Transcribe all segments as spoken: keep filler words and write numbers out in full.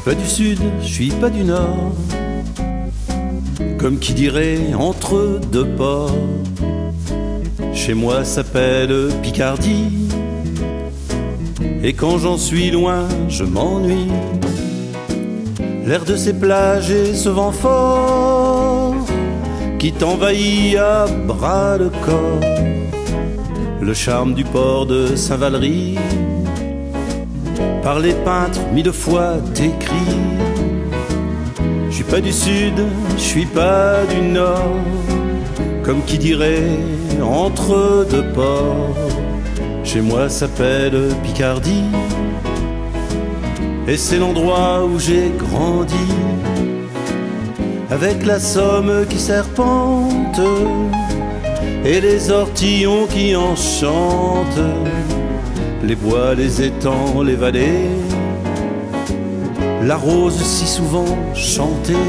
pas du sud, je suis pas du nord, comme qui dirait entre deux ports. Chez moi s'appelle Picardie, et quand j'en suis loin, je m'ennuie. L'air de ces plages et ce vent fort qui t'envahit à bras le corps. Le charme du port de Saint-Valery, par les peintres mille fois décrit. Je suis pas du sud, je suis pas du nord, comme qui dirait entre deux ports. Chez moi s'appelle Picardie, et c'est l'endroit où j'ai grandi, avec la Somme qui serpente et les ortillons qui enchantent, les bois, les étangs, les vallées, la rose si souvent chantée.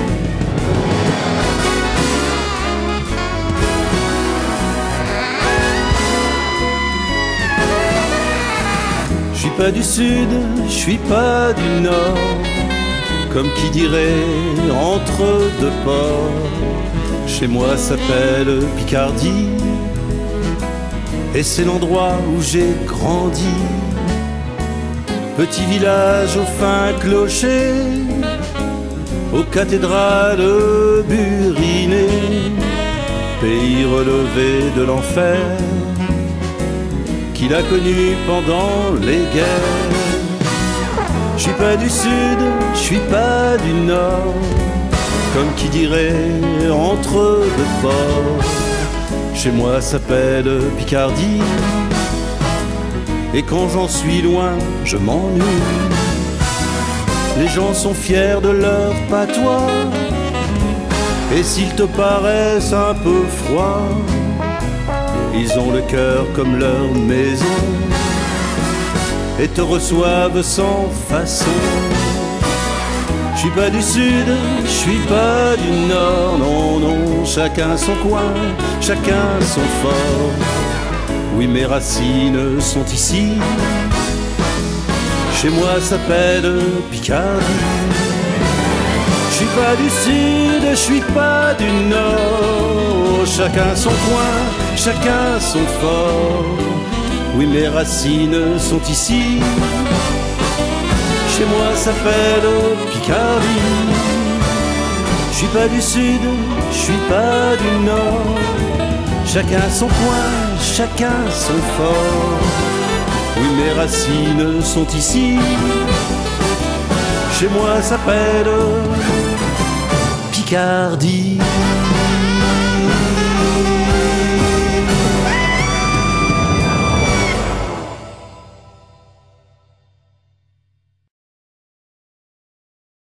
Je suis pas du sud, je suis pas du nord, comme qui dirait entre deux ports. Chez moi s'appelle Picardie, et c'est l'endroit où j'ai grandi. Petit village au fin clocher, aux cathédrales burinées, pays relevé de l'enfer qu'il a connu pendant les guerres. Je suis pas du sud, je suis pas du nord, comme qui dirait entre deux ports. Chez moi s'appelle Picardie, et quand j'en suis loin, je m'ennuie. Les gens sont fiers de leur patois, et s'ils te paraissent un peu froids, ils ont le cœur comme leur maison, et te reçoivent sans façon. Je suis pas du sud, je suis pas du nord, non, non, chacun son coin, chacun son fort. Oui, mes racines sont ici, chez moi s'appelle Picardie. Je suis pas du sud, je suis pas du nord, chacun son coin, chacun son fort. Oui, mes racines sont ici, chez moi s'appelle Picardie. Je suis pas du sud, je suis pas du nord, chacun son coin, chacun son fort. Oui, mes racines sont ici, chez moi s'appelle Picardie.